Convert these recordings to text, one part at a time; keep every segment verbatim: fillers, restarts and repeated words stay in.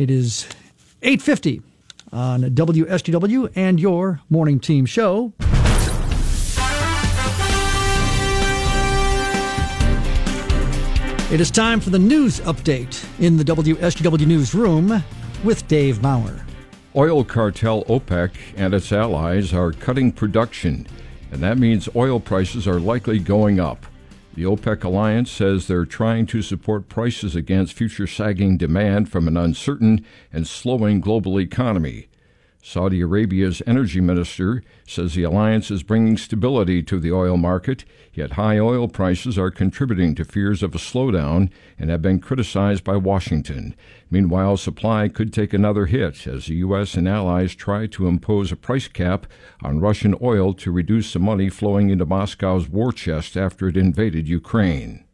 It is eight fifty on W S G W and your morning team show. It is time for the news update in the W S G W newsroom with Dave Maurer. Oil cartel OPEC and its allies are cutting production, and that means oil prices are likely going up. The OPEC alliance says they're trying to support prices against future sagging demand from an uncertain and slowing global economy. Saudi Arabia's energy minister says the alliance is bringing stability to the oil market, yet high oil prices are contributing to fears of a slowdown and have been criticized by Washington. Meanwhile, supply could take another hit as the U S and allies try to impose a price cap on Russian oil to reduce the money flowing into Moscow's war chest after it invaded Ukraine.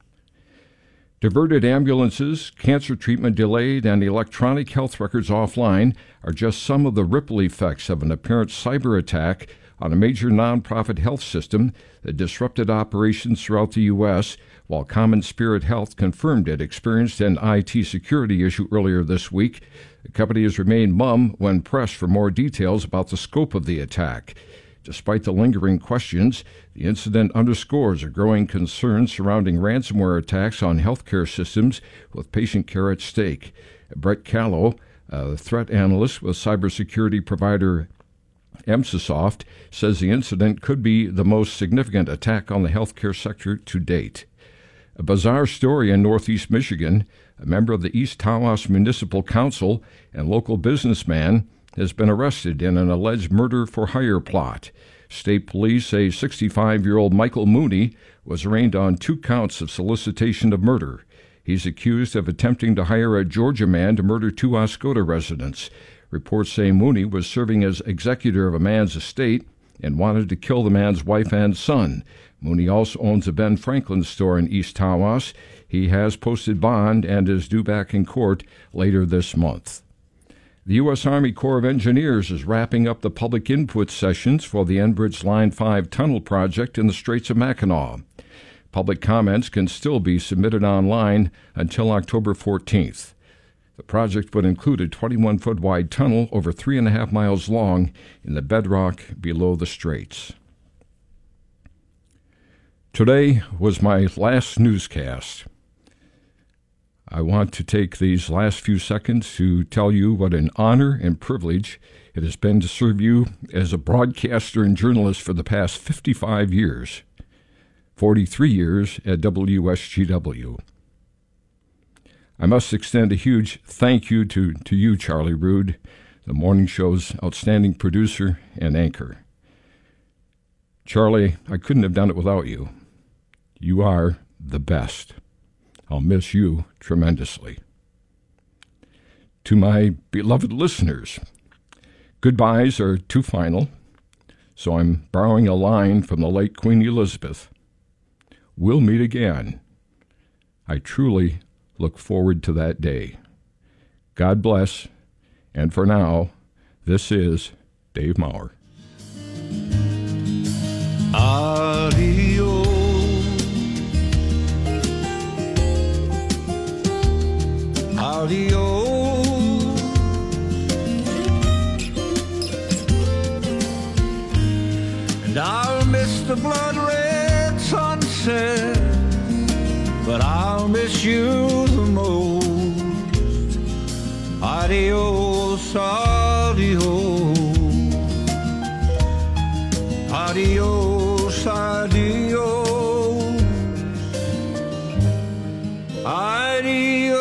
Diverted ambulances, cancer treatment delayed, and electronic health records offline are just some of the ripple effects of an apparent cyber attack on a major nonprofit health system that disrupted operations throughout the U S, while Common Spirit Health confirmed it experienced an I T security issue earlier this week. The company has remained mum when pressed for more details about the scope of the attack. Despite the lingering questions, the incident underscores a growing concern surrounding ransomware attacks on healthcare systems with patient care at stake. Brett Callow, a threat analyst with cybersecurity provider Emsisoft, says the incident could be the most significant attack on the healthcare sector to date. A bizarre story in Northeast Michigan. A member of the East Tawas Municipal Council and local businessman has been arrested in an alleged murder-for-hire plot. State police say sixty-five-year-old Michael Mooney was arraigned on two counts of solicitation of murder. He's accused of attempting to hire a Georgia man to murder two Oscoda residents. Reports say Mooney was serving as executor of a man's estate and wanted to kill the man's wife and son. Mooney also owns a Ben Franklin store in East Tawas. He has posted bond and is due back in court later this month. The U S. Army Corps of Engineers is wrapping up the public input sessions for the Enbridge Line five tunnel project in the Straits of Mackinac. Public comments can still be submitted online until October fourteenth. The project would include a twenty-one foot wide tunnel over three and a half miles long in the bedrock below the straits. Today was my last newscast. I want to take these last few seconds to tell you what an honor and privilege it has been to serve you as a broadcaster and journalist for the past fifty-five years, forty-three years at W S G W. I must extend a huge thank you to, to you, Charlie Rood, the morning show's outstanding producer and anchor. Charlie, I couldn't have done it without you. You are the best. I'll miss you tremendously. To my beloved listeners, goodbyes are too final, so I'm borrowing a line from the late Queen Elizabeth. We'll meet again. I truly look forward to that day. God bless, and for now, this is Dave Maurer. Adios. Adios, and I'll miss the blood-red sunset, but I'll miss you the most. Adios, adios, adios, adios, adios.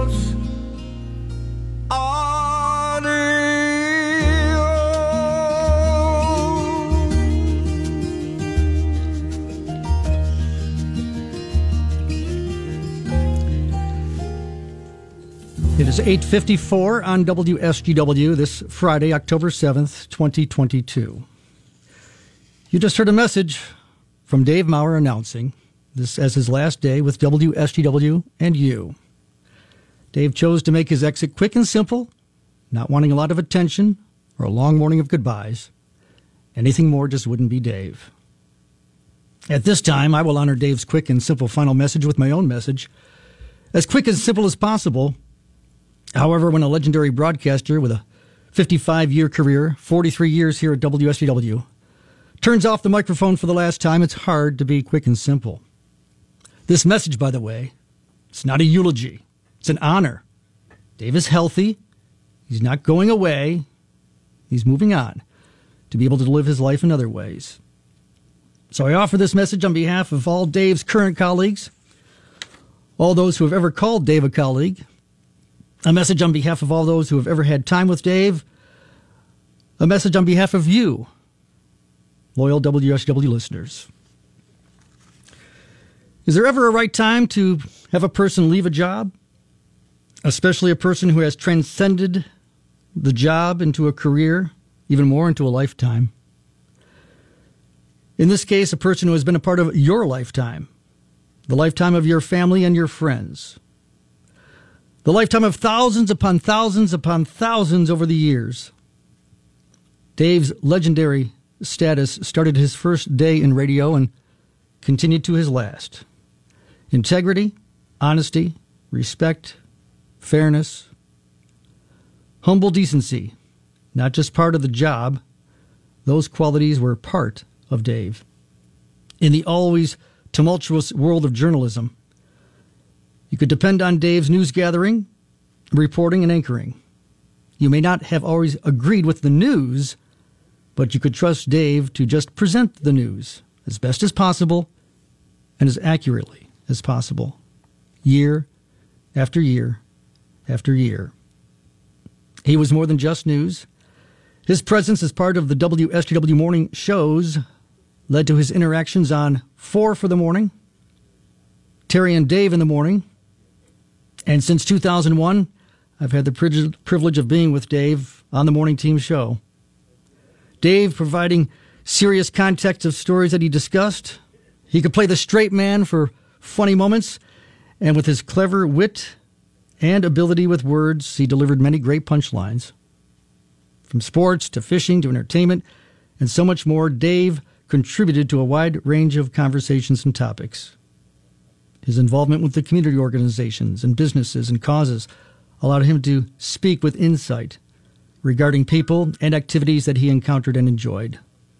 It is eight fifty-four on W S G W this Friday, October seventh, twenty twenty-two. You just heard a message from Dave Maurer announcing this as his last day with W S G W and you. Dave chose to make his exit quick and simple, not wanting a lot of attention or a long morning of goodbyes. Anything more just wouldn't be Dave. At this time, I will honor Dave's quick and simple final message with my own message. As quick and simple as possible, However, when a legendary broadcaster with a fifty-five-year career, forty-three years here at W S G W, turns off the microphone for the last time, it's hard to be quick and simple. This message, by the way, it's not a eulogy. It's an honor. Dave is healthy. He's not going away. He's moving on to be able to live his life in other ways. So I offer this message on behalf of all Dave's current colleagues, all those who have ever called Dave a colleague, a message on behalf of all those who have ever had time with Dave, a message on behalf of you, loyal W S W listeners. Is there ever a right time to have a person leave a job, especially a person who has transcended the job into a career, even more into a lifetime? In this case, a person who has been a part of your lifetime, the lifetime of your family and your friends, the lifetime of thousands upon thousands upon thousands over the years. Dave's legendary status started his first day in radio and continued to his last. Integrity, honesty, respect, fairness, humble decency, not just part of the job. Those qualities were part of Dave. In the always tumultuous world of journalism, you could depend on Dave's news gathering, reporting, and anchoring. You may not have always agreed with the news, but you could trust Dave to just present the news as best as possible and as accurately as possible, year after year after year. He was more than just news. His presence as part of the W S G W morning shows led to his interactions on Four for the Morning, Terry and Dave in the Morning, and since two thousand one, I've had the privilege of being with Dave on the morning team show. Dave providing serious context of stories that he discussed. He could play the straight man for funny moments, and with his clever wit and ability with words, he delivered many great punchlines. From sports to fishing to entertainment and so much more, Dave contributed to a wide range of conversations and topics. His involvement with the community organizations and businesses and causes allowed him to speak with insight regarding people and activities that he encountered and enjoyed.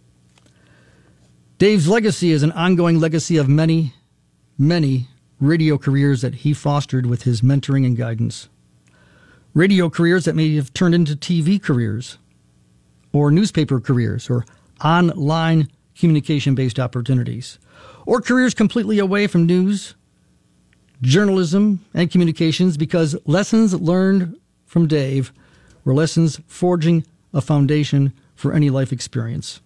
Dave's legacy is an ongoing legacy of many, many radio careers that he fostered with his mentoring and guidance. Radio careers that may have turned into T V careers, or newspaper careers, or online communication-based opportunities, or careers completely away from news, journalism, and communications, because lessons learned from Dave were lessons forging a foundation for any life experience.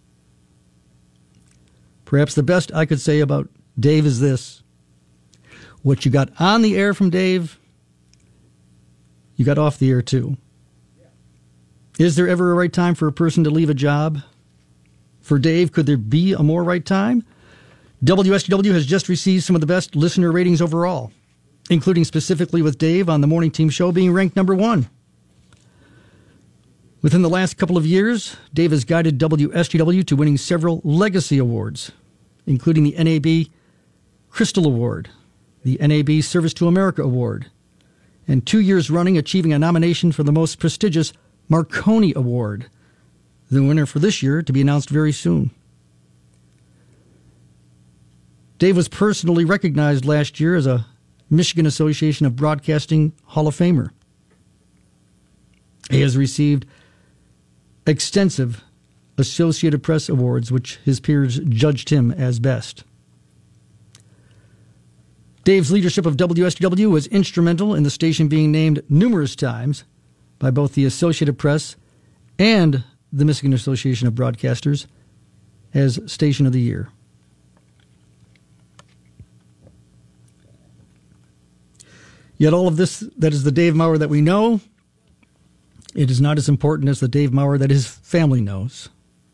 Perhaps the best I could say about Dave is this: what you got on the air from Dave, you got off the air too. Is there ever a right time for a person to leave a job? For Dave, could there be a more right time? W S G W has just received some of the best listener ratings overall, including specifically with Dave on the morning team show being ranked number one. Within the last couple of years, Dave has guided W S G W to winning several legacy awards, including the N A B Crystal Award, the N A B Service to America Award, and two years running achieving a nomination for the most prestigious Marconi Award, the winner for this year to be announced very soon. Dave was personally recognized last year as a Michigan Association of Broadcasting Hall of Famer. He has received extensive Associated Press awards, which his peers judged him as best. Dave's leadership of W S G W was instrumental in the station being named numerous times by both the Associated Press and the Michigan Association of Broadcasters as Station of the Year. Yet all of this, that is the Dave Maurer that we know, it is not as important as the Dave Maurer that his family knows.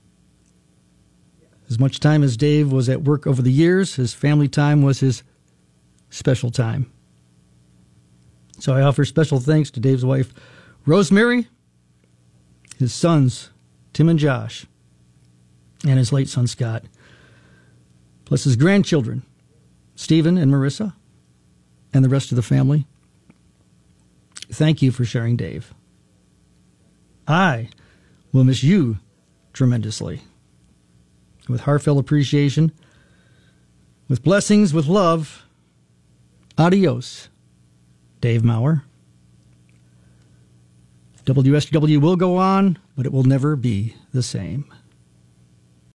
As much time as Dave was at work over the years, his family time was his special time. So I offer special thanks to Dave's wife, Rosemary, his sons, Tim and Josh, and his late son, Scott, plus his grandchildren, Stephen and Marissa, and the rest of the family. thank you for sharing Dave. I will miss you tremendously. With heartfelt appreciation, with blessings, with love, adios, Dave Maurer. W S G W will go on, but it will never be the same.